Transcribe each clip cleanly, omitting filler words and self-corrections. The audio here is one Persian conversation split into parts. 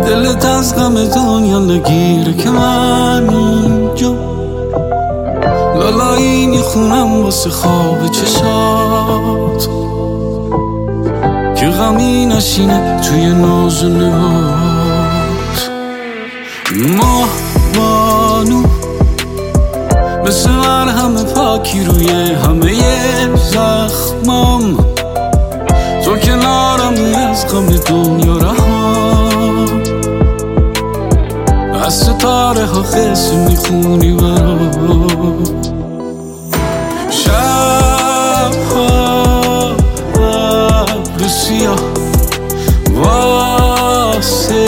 دلت از غم دنیا نگیره که من اینجا لالایی میخونم واسه خواب چشات که غمی نشینه توی ناز و نهات. ماه بانو مثل مرهم پاکی روی همه زخمام، تو کنارم از غم دنیا رهام، از ستاره ها قصه میخونی برام. شب ها ابر سیاه واسه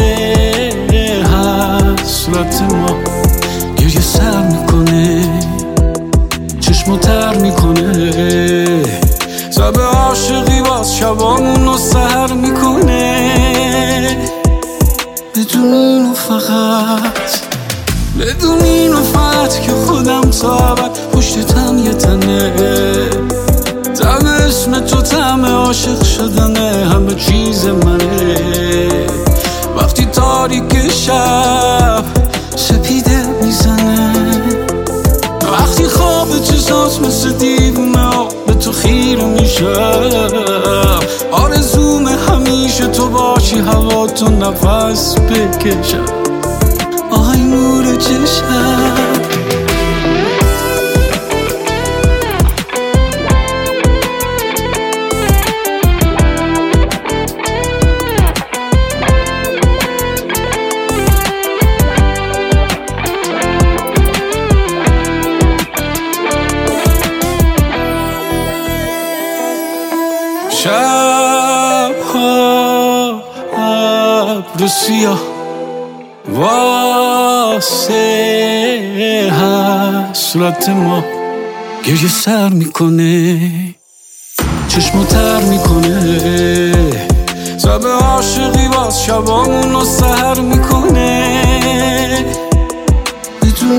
حسرت ما گریه سر میکنه، چشمو تر میکنه، شب عاشقی باز شبامونو سهر میکنه. بدون اینو فقط که خودم تا ابد پشت تن یه تنه، تم اسم تو تم عاشق شدنه، همه چیز منه. وقتی تاریک شب سپیده میزنه، وقتی خواب چشات مثل دیوونه به تو خیره میشم، آرزوم همیشه تو باشی، هوا تو نفس بکشم، آهای نور چشم. شب ها ابر سیاه واسه حسرت ما گریه سر میکنه، چشمو تر میکنه، شب عاشقی باز شبامونو سهر میکنه. بدون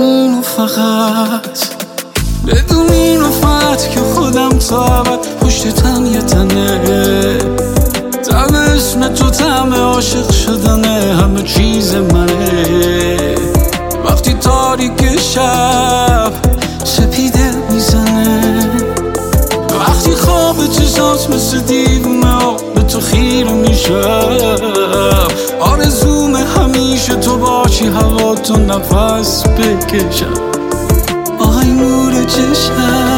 اینو فقط که خودم تا ابد پشت تن یه تنه، تم اسم تو تم عاشق شدنه، همه چیز منه. وقتی تاریک شب سپیده میزنه، وقتی خواب چشات مثل دیوونه به تو خیره میشم، آرزوم همیشه تو باشی، هوا تو نفس بکشم، آهای نور چشم.